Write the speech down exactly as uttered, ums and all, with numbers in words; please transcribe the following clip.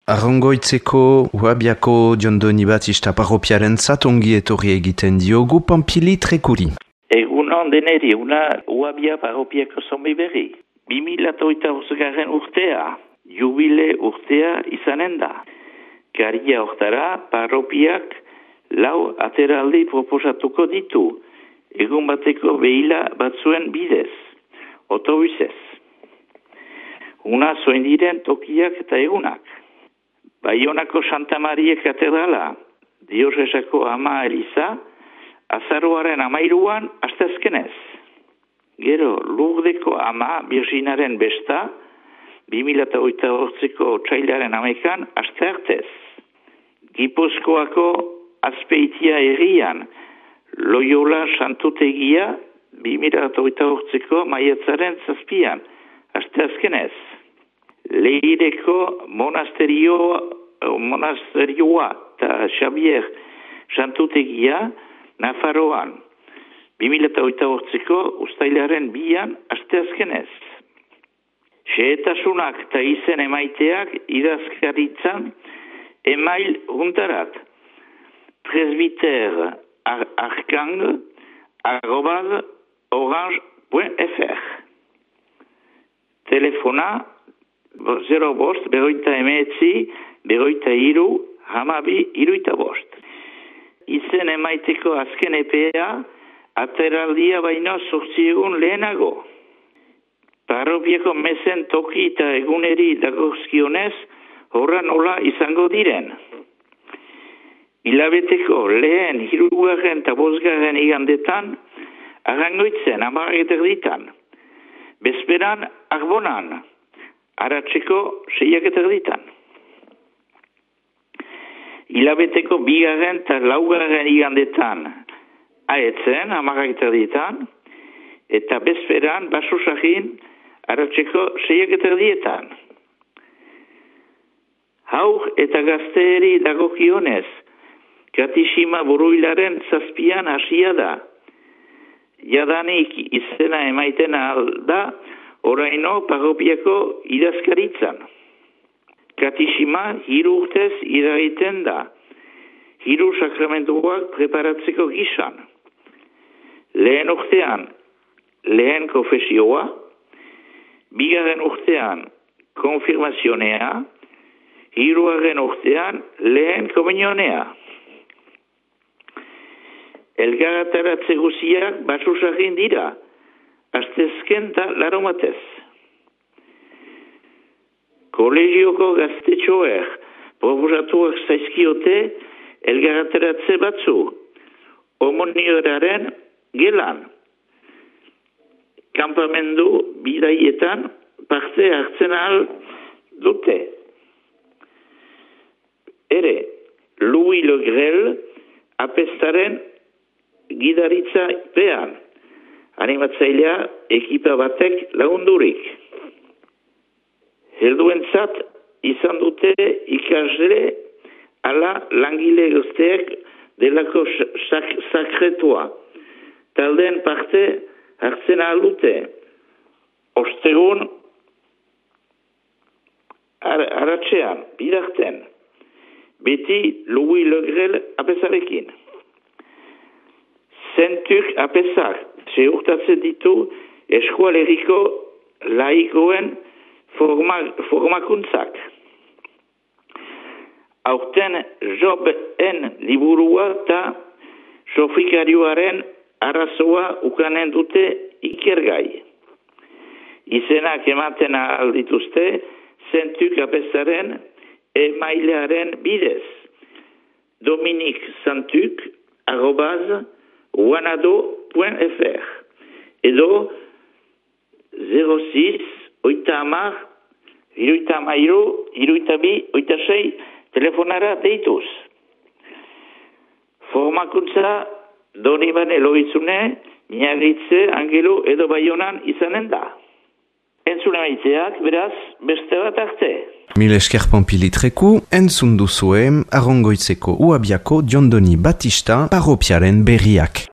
Arrongoitzeko Uabiako Jondoni Batista parropiaren ongi etorri egiten diogu Panpili Trekuri. Egunon deneri, una Uabia parropiako zonbi berri. bi mila hogeita bosgarren urtea, jubile urtea izanen da. Garia hortara parropiak lau ateraldi proposatuko ditu, egun bateko behila batzuen bidez, otobusez. Una zoin diren tokiak eta egunak. Baionako Santa Maria Katedrala, Diosesako Ama Eliza, azaroaren amairuan astezkenez. Gero, Lurdeko Ama Birginaren besta, bi mila hogeita hortzeko otsailaren amekan aste artez. Gipuzkoako Azpeitia herrian, Loyola Santutegia, bi mila hogeita hortzeko maiatzaren zazpian, aste azkenez. Leireko monasterio, monasterioa eta Xavier Santutegia Nafarroan, bi mila hogeita hortzeko ustailaren bian aste azkenez. Xehetasunak eta izen emaiteak idazkaritzan email juntarat. Presbiter ar arkang arrobaz orange punto f r. Telefona zero bost, beroita emeetzi, beroita iru, hamabi, iruita bost. Izen emaiteko azken epea, ateraldia baino zortzi egun lehenago. Parropiako mesen toki eta eguneri dagozkionez, horra nola izango diren. Hilabeteko lehen hirugarren eta bosgarren igandetan, arrangoitzen amareter ditan. Bezperan arbonan, aratzeko seiak eta erditan. Hilabeteko bigarren eta laugarren igandetan aetzen, amarak eta erditan, eta bezperan basusagin aratzeko seiak eta erdietan. Haur eta gazteeri dagokionez, Katisima buruilaren zazpian hasia da. Jadanik izena emaiten alda, oraino parropiako idazkaritzan. Katisima hiru urtez iragiten da. Hiru sakramentuak preparatzeko gisan. Lehen urtean, lehen konfesioa, bigarren urtean, konfirmazionea, hirugarren urtean, lehen komunionea. Elgarataratze guziak basusagin dira, astezken da laromatez. Kolegioko gaztetxoek proposatuak zaizkiote elgarataratze batzu, homonioraren gelan. Kampamendu bidaietan parte hartzen ahal dute. Ere, Louis Le Grel apestaren gidaritza pean, animatzailea ekipa batek lagundurik. Helduentzat izan dute ikasle ala langile guztiek delako sak sakretua. Talden parte hartzen ahal dute. Ostegun ar aratzean, bidarten. Beti Louis Le Grel apesarekin. Zentuk apesak seurtatzen ditu eskualeriko laikoen forma, formakuntzak. Aurten Job-en liburua eta sofikarioaren arazoa ukanen dute ikergai. Izenak ematen aldituzte Zentuk apesaren emailearen bidez. Dominik Santuk arrobaz wanado punto f r edo zero seis, oita amar, iruita amairu, iruita bi, oita sei, telefonara deituz. Formakuntza Doniban Eloizune, Miagritze, Angelo edo Baionan izanen da. Entzune maiteak, beraz, beste bat arte. Mil esker Panpili Treku, entzun duzue Arrongoitzeko Uabiako Jondoni Batista parropiaren berriak.